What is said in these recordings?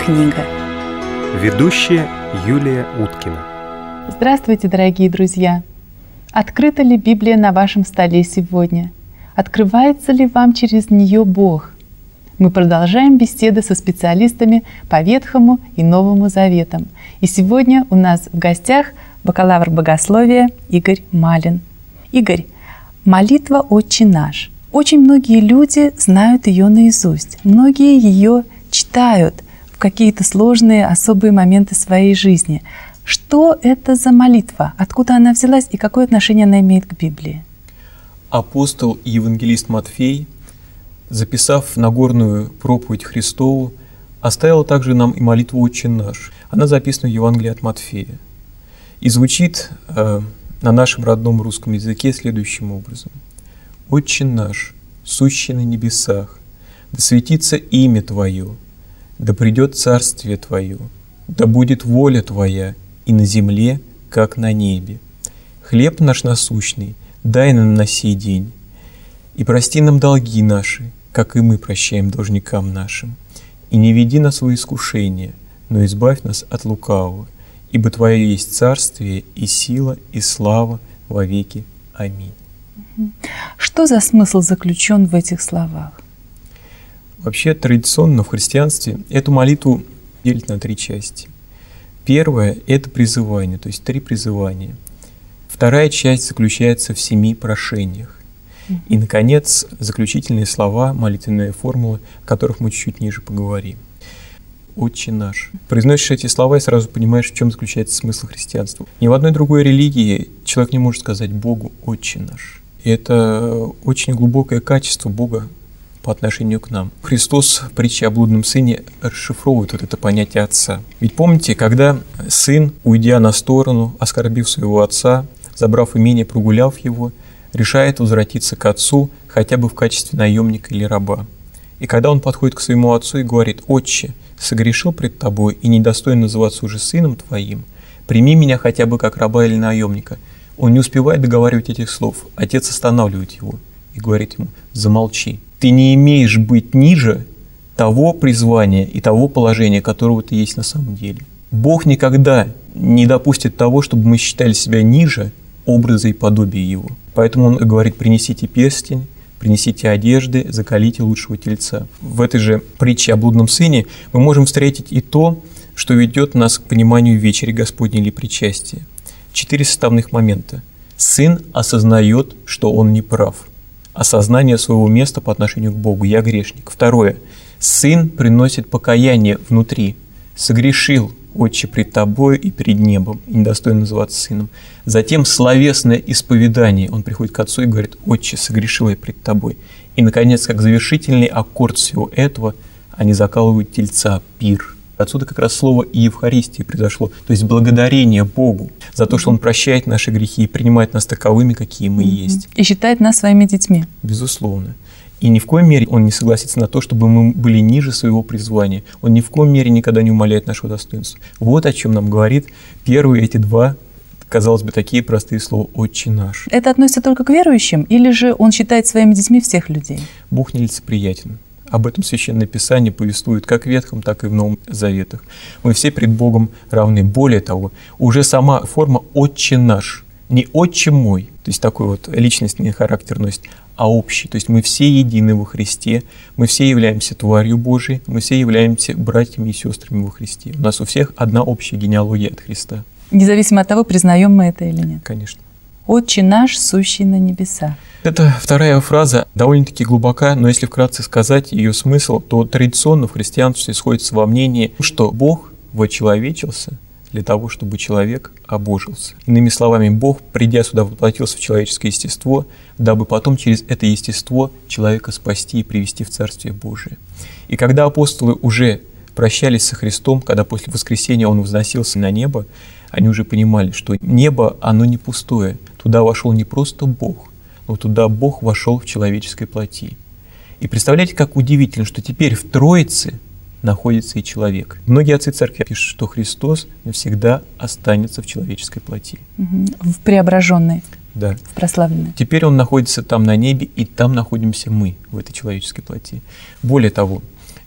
книга». Ведущая Юлия Уткина. Здравствуйте, дорогие друзья! Открыта ли Библия на вашем столе сегодня? Открывается ли вам через нее Бог? Мы продолжаем беседы со специалистами по Ветхому и Новому Заветам. И сегодня у нас в гостях бакалавр богословия Игорь Малин. Игорь, молитва «Отче наш». Очень многие люди знают ее наизусть. Многие ее читают в какие-то сложные, особые моменты своей жизни. Что это за молитва? Откуда она взялась и какое отношение она имеет к Библии? Апостол и евангелист Матфей, записав Нагорную проповедь Христову, оставил также нам и молитву «Отче наш». Она записана в Евангелии от Матфея и звучит на нашем родном русском языке следующим образом. «Отче наш, сущий на небесах, да светится имя Твое, да придет царствие Твое, да будет воля Твоя и на земле, как на небе. Хлеб наш насущный дай нам на сей день, и прости нам долги наши, как и мы прощаем должникам нашим. И не веди нас во искушение, но избавь нас от лукавого, ибо Твое есть царствие и сила и слава во веки. Аминь». Что за смысл заключен в этих словах? Вообще, традиционно в христианстве эту молитву делят на три части. Первая – это призывание, то есть 3 призывания. Вторая часть заключается в 7 прошениях. И, наконец, заключительные слова, молитвенная формула, о которых мы чуть ниже поговорим. «Отче наш». Произносишь эти слова и сразу понимаешь, в чем заключается смысл христианства. Ни в одной другой религии человек не может сказать Богу «Отче наш». И это очень глубокое качество Бога по отношению к нам. Христос в притче о блудном сыне расшифровывает вот это понятие отца. Ведь помните, когда сын, уйдя на сторону, оскорбив своего отца, забрав имение, прогуляв его, решает возвратиться к отцу хотя бы в качестве наемника или раба. И когда он подходит к своему отцу и говорит: «Отче, согрешил пред тобой и недостоин называться уже сыном твоим, прими меня хотя бы как раба или наемника», он не успевает договаривать этих слов. Отец останавливает его и говорит ему: «Замолчи. Ты не имеешь быть ниже того призвания и того положения, которого ты есть на самом деле». Бог никогда не допустит того, чтобы мы считали себя ниже образа и подобия Его. Поэтому Он говорит: «Принесите перстень, принесите одежды, заколите лучшего тельца». В этой же притче о блудном сыне мы можем встретить и то, что ведет нас к пониманию вечери Господней или причастия. 4 составных момента. Сын осознает, что он не прав. Осознание своего места по отношению к Богу. «Я грешник». Второе. Сын приносит покаяние внутри. «Согрешил, Отче, пред тобою и перед небом, и недостоин называться сыном». Затем словесное исповедание. Он приходит к отцу и говорит: «Отче, согрешил я пред тобой». И, наконец, как завершительный аккорд всего этого, они закалывают тельца, пир. Отсюда как раз слово «Евхаристия» произошло, то есть благодарение Богу за то, что Он прощает наши грехи и принимает нас таковыми, какие мы есть. И считает нас своими детьми. Безусловно. И ни в коей мере Он не согласится на то, чтобы мы были ниже своего призвания. Он ни в коей мере никогда не умаляет нашего достоинства. Вот о чем нам говорит первые эти 2, казалось бы, такие простые слова «Отче наш». Это относится только к верующим, или же Он считает своими детьми всех людей? Бог нелицеприятен. Об этом Священное Писание повествует как в Ветхом, так и в Новом Заветах. Мы все пред Богом равны. Более того, уже сама форма «Отче наш», не «Отче мой», то есть такой вот личностный характер носит, а общий. То есть мы все едины во Христе, мы все являемся тварью Божией, мы все являемся братьями и сестрами во Христе. У нас у всех одна общая генеалогия от Христа. Независимо от того, признаем мы это или нет. Конечно. «Отче наш, сущий на небесах». Это вторая фраза довольно-таки глубока, но если вкратце сказать ее смысл, то традиционно в христианстве сходится во мнении, что Бог вочеловечился для того, чтобы человек обожился. Иными словами, Бог, придя сюда, воплотился в человеческое естество, дабы потом через это естество человека спасти и привести в Царствие Божие. И когда апостолы уже прощались со Христом, когда после воскресения Он возносился на небо, они уже понимали, что небо, оно не пустое. Туда вошел не просто Бог, но туда Бог вошел в человеческой плоти. И представляете, как удивительно, что теперь в Троице находится и человек. Многие отцы церкви пишут, что Христос навсегда останется в человеческой плоти. В преображенной. Да. В прославленной. Теперь Он находится там на небе, и там находимся мы, в этой человеческой плоти. Более того,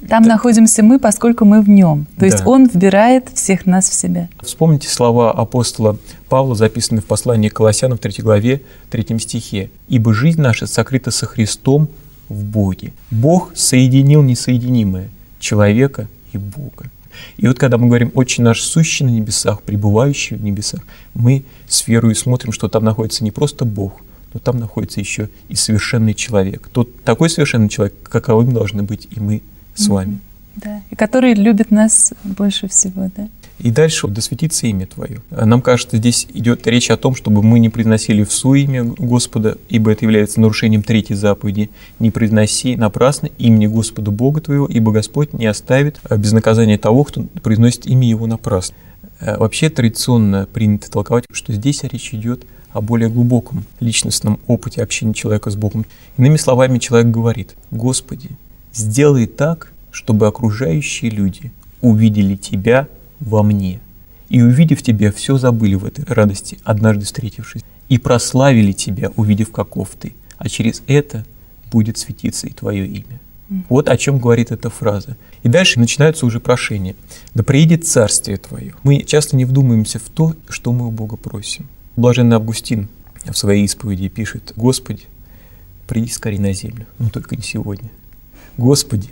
Там находимся мы, поскольку мы в Нем. То есть Да. Он вбирает всех нас в себя. Вспомните слова апостола Павла, записанные в послании к Колоссянам в 3 главе, 3 стихе. «Ибо жизнь наша сокрыта со Христом в Боге». Бог соединил несоединимое – человека и Бога. И вот когда мы говорим «Отче наш, сущий на небесах, пребывающий в небесах», мы с верой смотрим, что там находится не просто Бог, но там находится еще и совершенный человек. Тот такой совершенный человек, каковым должны быть и мы с вами. Да. И который любит нас больше всего. Да? И дальше «Да светится имя Твое». Нам кажется, здесь идет речь о том, чтобы мы не произносили всуе имя Господа, ибо это является нарушением 3 заповеди. «Не произноси напрасно имени Господа Бога твоего, ибо Господь не оставит без наказания того, кто произносит имя Его напрасно». Вообще традиционно принято толковать, что здесь речь идет о более глубоком личностном опыте общения человека с Богом. Иными словами, человек говорит: «Господи, сделай так, чтобы окружающие люди увидели Тебя во мне, и, увидев Тебя, все забыли в этой радости, однажды встретившись, и прославили Тебя, увидев, каков Ты, а через это будет светиться и Твое имя». Вот о чем говорит эта фраза. И дальше начинаются уже прошения. «Да приидет царствие Твое». Мы часто не вдумаемся в то, что мы у Бога просим. Блаженный Августин в своей исповеди пишет: «Господи, приди скорее на землю, но только не сегодня. Господи,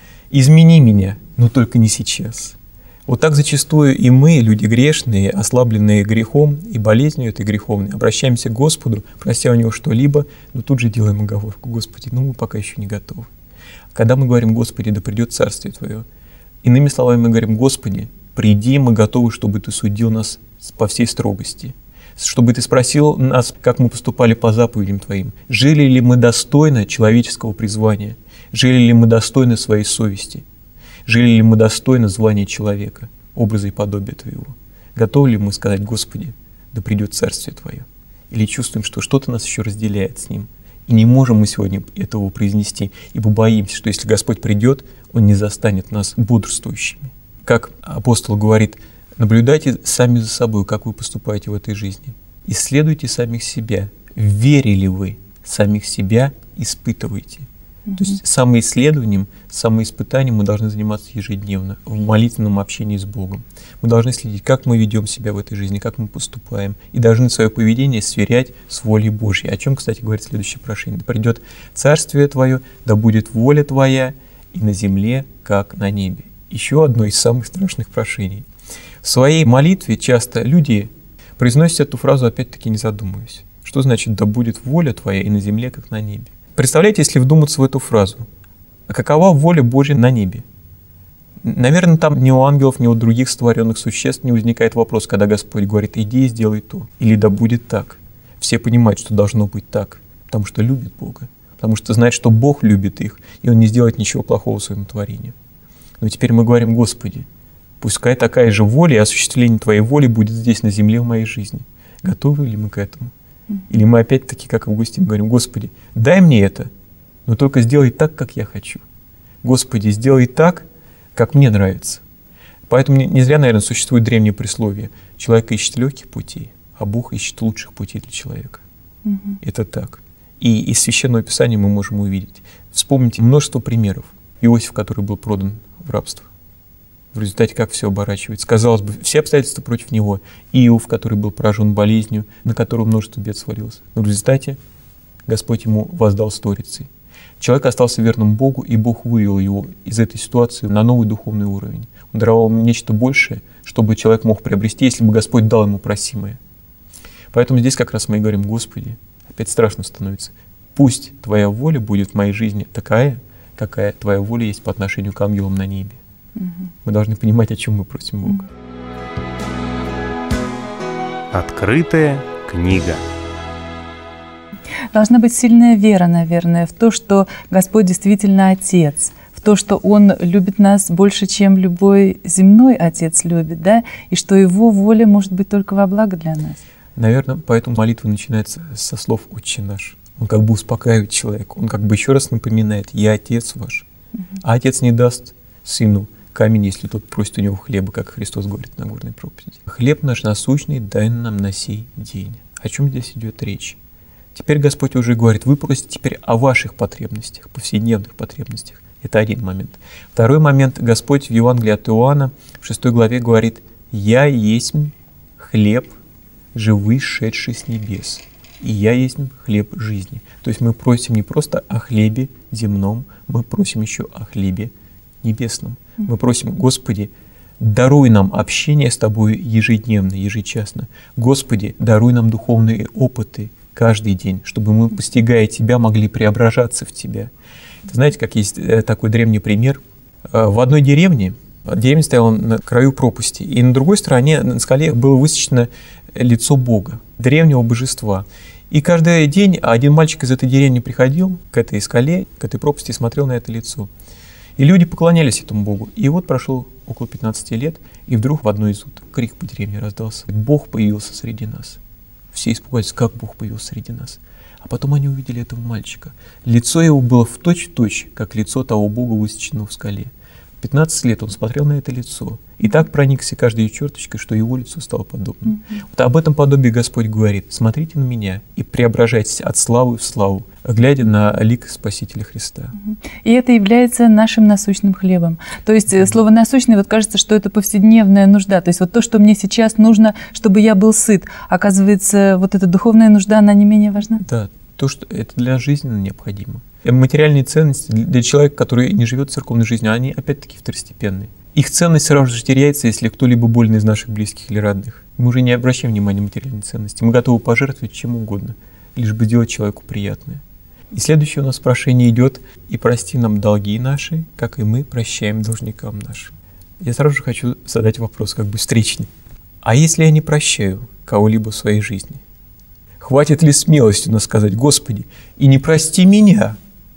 измени меня, но только не сейчас». Вот так зачастую и мы, люди грешные, ослабленные грехом и болезнью этой греховной, обращаемся к Господу, прося у Него что-либо, но тут же делаем оговорку: «Господи, мы пока еще не готовы». Когда мы говорим: «Господи, да придет царствие Твое», иными словами мы говорим: «Господи, приди, мы готовы, чтобы Ты судил нас по всей строгости, чтобы Ты спросил нас, как мы поступали по заповедям Твоим, жили ли мы достойно человеческого призвания, жили ли мы достойно своей совести, жили ли мы достойно звания человека, образа и подобия Твоего. Готовы ли мы сказать: Господи, да придет царствие Твое?» Или чувствуем, что что-то нас еще разделяет с Ним, и не можем мы сегодня этого произнести, ибо боимся, что если Господь придет, Он не застанет нас бодрствующими. Как апостол говорит: наблюдайте сами за собой, как вы поступаете в этой жизни. Исследуйте самих себя. Верили вы, самих себя испытываете. То есть самоисследованием, самоиспытанием мы должны заниматься ежедневно в молитвенном общении с Богом. Мы должны следить, как мы ведем себя в этой жизни, как мы поступаем, и должны свое поведение сверять с волей Божьей. О чем, кстати, говорит следующее прошение: «Да придет царствие Твое, да будет воля Твоя и на земле, как на небе». Еще одно из самых страшных прошений. В своей молитве часто люди произносят эту фразу, опять-таки не задумываясь. Что значит «да будет воля Твоя и на земле, как на небе»? Представляете, если вдуматься в эту фразу, а какова воля Божья на небе? Наверное, там ни у ангелов, ни у других сотворенных существ не возникает вопрос, когда Господь говорит: «Иди и сделай то», или «да будет так». Все понимают, что должно быть так, потому что любят Бога, потому что знают, что Бог любит их, и Он не сделает ничего плохого своему творению. Но теперь мы говорим: «Господи, пускай такая же воля и осуществление Твоей воли будет здесь, на земле, в моей жизни». Готовы ли мы к этому? Или мы опять-таки, как Августин, говорим: «Господи, дай мне это, но только сделай так, как я хочу. Господи, сделай так, как мне нравится». Поэтому не зря, наверное, существует древнее присловие: человек ищет легких путей, а Бог ищет лучших путей для человека. Это так. И из Священного Писания мы можем увидеть. Вспомните множество примеров. Иосиф, который был продан в рабство. В результате как все оборачивается. Казалось бы, все обстоятельства против него. Иов, который был поражен болезнью, на которого множество бед свалилось. Но в результате Господь ему воздал сторицей. Человек остался верным Богу, и Бог вывел его из этой ситуации на новый духовный уровень. Он даровал ему нечто большее, чтобы человек мог приобрести, если бы Господь дал ему просимое. Поэтому здесь как раз мы и говорим: «Господи», опять страшно становится, «пусть Твоя воля будет в моей жизни такая, какая Твоя воля есть по отношению к ангелам на небе». Мы должны понимать, о чем мы просим Бога. Открытая книга. Должна быть сильная вера, наверное, в то, что Господь действительно Отец, в то, что Он любит нас больше, чем любой земной Отец любит, да, и что Его воля может быть только во благо для нас. Наверное, поэтому молитва начинается со слов «Отче наш». Он как бы успокаивает человека, он как бы еще раз напоминает: «Я Отец ваш». А Отец не даст Сыну камень, если тот просит у него хлеба, как Христос говорит на Нагорной проповеди. «Хлеб наш насущный дай нам на сей день». О чем здесь идет речь? Теперь Господь уже говорит: вы просите теперь о ваших потребностях, повседневных потребностях. Это один момент. Второй момент. Господь в Евангелии от Иоанна в 6 главе говорит: «Я есть хлеб, живый, шедший с небес, и я есть хлеб жизни». То есть мы просим не просто о хлебе земном, мы просим еще о хлебе небесном. Мы просим: Господи, даруй нам общение с Тобой ежедневно, ежечасно. Господи, даруй нам духовные опыты каждый день, чтобы мы, постигая Тебя, могли преображаться в Тебя. Знаете, как есть такой древний пример. В одной деревне, деревня стояла на краю пропасти, и на другой стороне, на скале, было высечено лицо Бога, древнего божества. И каждый день один мальчик из этой деревни приходил к этой скале, к этой пропасти и смотрел на это лицо. И люди поклонялись этому Богу. И вот прошло около 15 лет, и вдруг в одной из уток крик по деревне раздался: «Бог появился среди нас». Все испугались: как Бог появился среди нас? А потом они увидели этого мальчика. Лицо его было в точь-в-точь, как лицо того Бога, высеченного в скале. 15 лет он смотрел на это лицо, и так проникся каждой черточкой, что его лицо стало подобным. Вот об этом подобии Господь говорит: смотрите на меня и преображайтесь от славы в славу, глядя на лик Спасителя Христа. И это является нашим насущным хлебом. То есть слово «насущный», вот кажется, что это повседневная нужда. То есть вот то, что мне сейчас нужно, чтобы я был сыт. Оказывается, вот эта духовная нужда, она не менее важна? Да, то, что это для жизни необходимо. Материальные ценности для человека, который не живет церковной жизнью, они опять-таки второстепенные. Их ценность сразу же теряется, если кто-либо болен из наших близких или родных. Мы уже не обращаем внимания на материальные ценности. Мы готовы пожертвовать чем угодно, лишь бы сделать человеку приятное. И следующее у нас прошение идет: «И прости нам долги наши, как и мы прощаем должникам нашим». Я сразу же хочу задать вопрос, как бы встречный. А если я не прощаю кого-либо в своей жизни? Хватит ли смелости у нас сказать: Господи, и не прости меня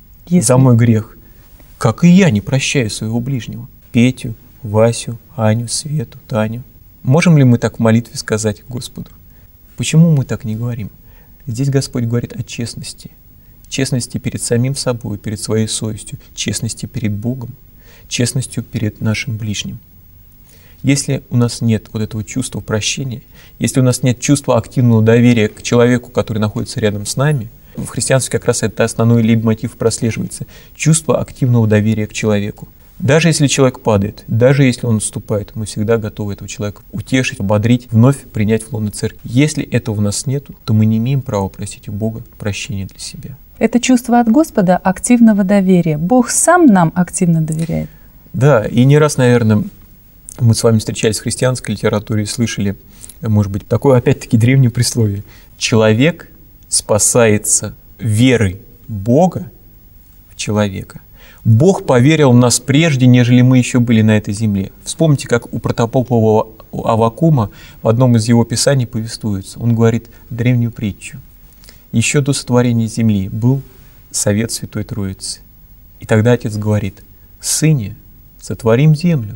за мой грех, как и я не прощаю своего ближнего? Петю, Васю, Аню, Свету, Таню. Можем ли мы так в молитве сказать Господу? Почему мы так не говорим? Здесь Господь говорит о честности. Честности перед самим собой, перед своей совестью, честности перед Богом, честностью перед нашим ближним. Если у нас нет вот этого чувства прощения, если у нас нет чувства активного доверия к человеку, который находится рядом с нами, в христианстве как раз это основной лейтмотив прослеживается. Чувство активного доверия к человеку. Даже если человек падает, даже если он отступает, мы всегда готовы этого человека утешить, ободрить, вновь принять в лоно церкви. Если этого у нас нет, то мы не имеем права просить у Бога прощения для себя. Это чувство от Господа активного доверия. Бог сам нам активно доверяет. Да, и не раз, наверное, мы с вами встречались в христианской литературе и слышали, может быть, такое опять-таки древнее присловие: человек спасается верой Бога в человека. Бог поверил в нас прежде, нежели мы еще были на этой земле. Вспомните, как у протопопа Аввакума в одном из его писаний повествуется. Он говорит древнюю притчу: еще до сотворения земли был совет Святой Троицы. И тогда Отец говорит: «Сыне, сотворим землю».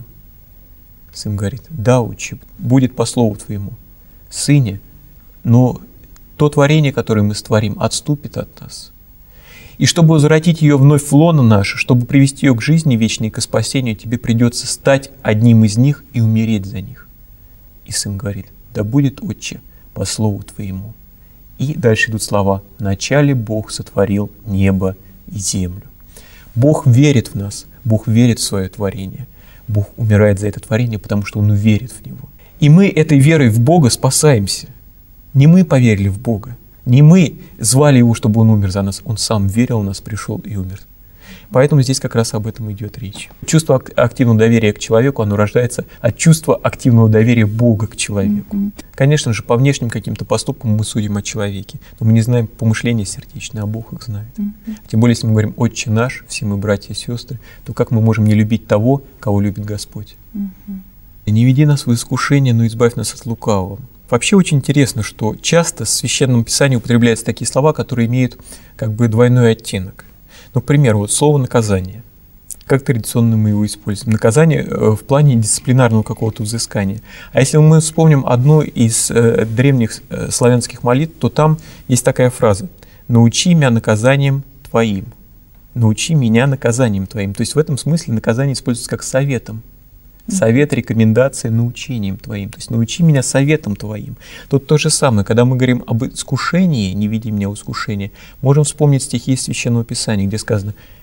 Сын говорит: «Да, Отче, будет по слову Твоему». «Сыне, но то творение, которое мы сотворим, отступит от нас. И чтобы возвратить ее вновь в лоно наше, чтобы привести ее к жизни вечной, к спасению, тебе придется стать одним из них и умереть за них». И сын говорит: «Да будет, Отче, по слову Твоему». И дальше идут слова: «Вначале Бог сотворил небо и землю». Бог верит в нас, Бог верит в свое творение. Бог умирает за это творение, потому что Он верит в него. И мы этой верой в Бога спасаемся. Не мы поверили в Бога, не мы звали Его, чтобы Он умер за нас. Он сам верил в нас, пришел и умер. Поэтому здесь как раз об этом идет речь. Чувство активного доверия к человеку, оно рождается от чувства активного доверия Бога к человеку. Конечно же, по внешним каким-то поступкам мы судим о человеке, но мы не знаем помышления сердечные, а Бог их знает. Тем более, если мы говорим «Отче наш», все мы братья и сестры, то как мы можем не любить того, кого любит Господь? «Не веди нас в искушение, но избавь нас от лукавого». Вообще очень интересно, что часто в Священном Писании употребляются такие слова, которые имеют как бы двойной оттенок. Например, вот слово «наказание». Как традиционно мы его используем? Наказание в плане дисциплинарного какого-то взыскания. А если мы вспомним одну из древних славянских молитв, то там есть такая фраза: «Научи меня наказанием Твоим». «Научи меня наказанием Твоим». То есть в этом смысле наказание используется как советом. Совет, рекомендация, научением Твоим. То есть научи меня советом Твоим. Тут то же самое, когда мы говорим об искушении, не веди меня в искушение, можем вспомнить стихи из Священного Писания, где сказано: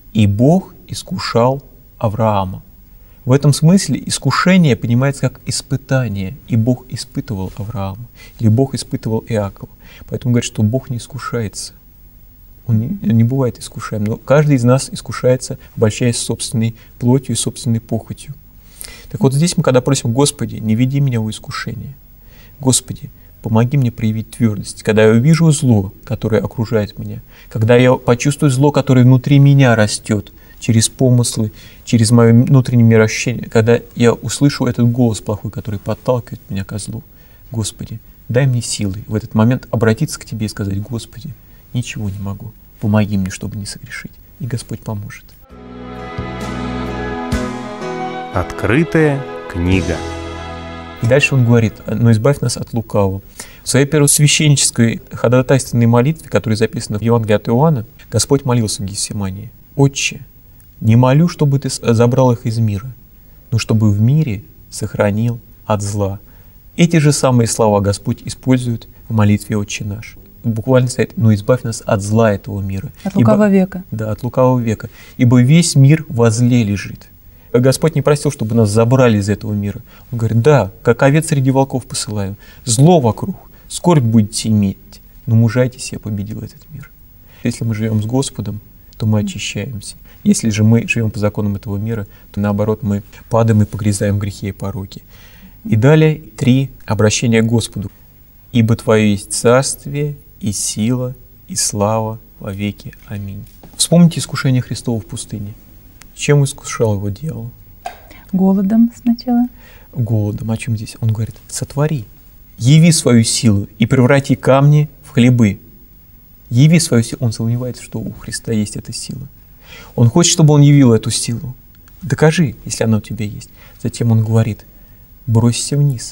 И Бог искушал Авраама. В этом смысле искушение понимается как испытание, и Бог испытывал Авраама, или Бог испытывал Иакова. Поэтому говорят, что Бог не искушается. Он не бывает искушаем, но каждый из нас искушается, обольщаясь собственной плотью и собственной похотью. Так вот здесь мы, когда просим: Господи, не веди меня в искушение. Господи, помоги мне проявить твердость. Когда я увижу зло, которое окружает меня, когда я почувствую зло, которое внутри меня растет, через помыслы, через мое внутреннее мироощущение, когда я услышу этот голос плохой, который подталкивает меня ко злу, Господи, дай мне силы в этот момент обратиться к Тебе и сказать: Господи, ничего не могу, помоги мне, чтобы не согрешить. И Господь поможет. Открытая книга. И дальше он говорит: но избавь нас от лукавого. В своей первосвященнической ходатайственной молитве, которая записана в Евангелии от Иоанна, Господь молился в Гефсимании: Отче, не молю, чтобы Ты забрал их из мира, но чтобы в мире сохранил от зла. Эти же самые слова Господь использует в молитве «Отче наш». Буквально стоит: но избавь нас от зла этого мира. От лукавого века. Да, от лукавого века. Ибо весь мир во зле лежит. Господь не просил, чтобы нас забрали из этого мира. Он говорит: да, как овец среди волков посылаю. Зло вокруг, скорбь будете иметь, но мужайтесь, я победил этот мир. Если мы живем с Господом, то мы очищаемся. Если же мы живем по законам этого мира, то наоборот мы падаем и погрязаем в грехе и пороке. И далее 3 обращения к Господу. «Ибо Твое есть царствие, и сила, и слава во веки. Аминь». Вспомните искушение Христова в пустыне. Чем искушал его дьявол? Голодом сначала. Голодом. О чем здесь? Он говорит: сотвори, яви свою силу и преврати камни в хлебы. Яви свою силу. Он сомневается, что у Христа есть эта сила. Он хочет, чтобы он явил эту силу. Докажи, если она у тебя есть. Затем он говорит: бросься вниз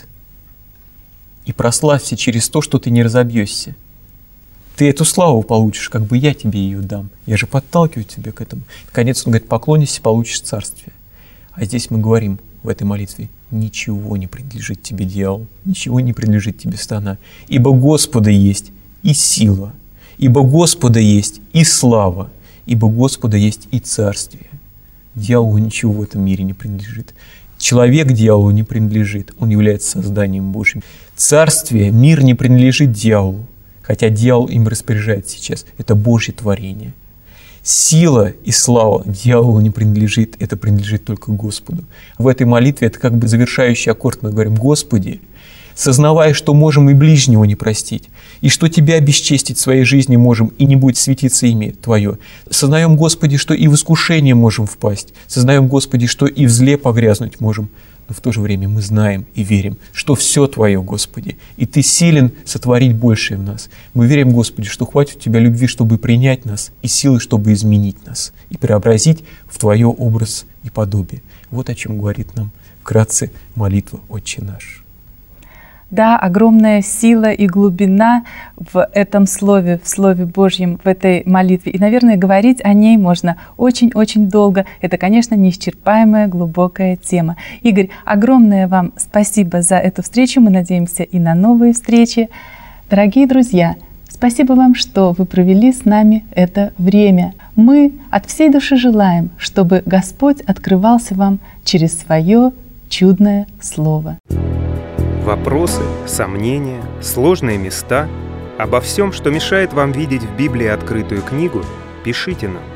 и прославься через то, что ты не разобьешься. Ты эту славу получишь, как бы я тебе ее дам. Я же подталкиваю тебя к этому. Наконец он говорит: поклонись, получишь царствие. А здесь мы говорим в этой молитве: ничего не принадлежит тебе, дьявол, ничего не принадлежит тебе, сатана. Ибо Господа есть и сила, ибо Господа есть и слава, ибо Господа есть и царствие. Дьяволу ничего в этом мире не принадлежит. Человек дьяволу не принадлежит, он является созданием Божьим. Царствие, мир не принадлежит дьяволу, хотя дьявол им распоряжается сейчас. Это Божье творение. Сила и слава дьяволу не принадлежит, это принадлежит только Господу. В этой молитве это как бы завершающий аккорд. Мы говорим: Господи, сознавая, что можем и ближнего не простить, и что Тебя обесчестить в своей жизни можем, и не будет светиться имя Твое. Сознаем, Господи, что и в искушение можем впасть. Сознаем, Господи, что и в зле погрязнуть можем. Но в то же время мы знаем и верим, что все Твое, Господи, и Ты силен сотворить большее в нас. Мы верим, Господи, что хватит у Тебя любви, чтобы принять нас, и силы, чтобы изменить нас, и преобразить в Твое образ и подобие. Вот о чем говорит нам вкратце молитва «Отче наш». Да, огромная сила и глубина в этом слове, в Слове Божьем, в этой молитве. И, наверное, говорить о ней можно очень-очень долго. Это, конечно, неисчерпаемая глубокая тема. Игорь, огромное вам спасибо за эту встречу. Мы надеемся и на новые встречи. Дорогие друзья, спасибо вам, что вы провели с нами это время. Мы от всей души желаем, чтобы Господь открывался вам через свое чудное слово. Вопросы, сомнения, сложные места. Обо всем, что мешает вам видеть в Библии открытую книгу, пишите нам.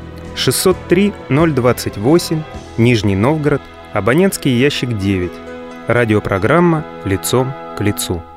603-028, Нижний Новгород, абонентский ящик 9. Радиопрограмма «Лицом к лицу».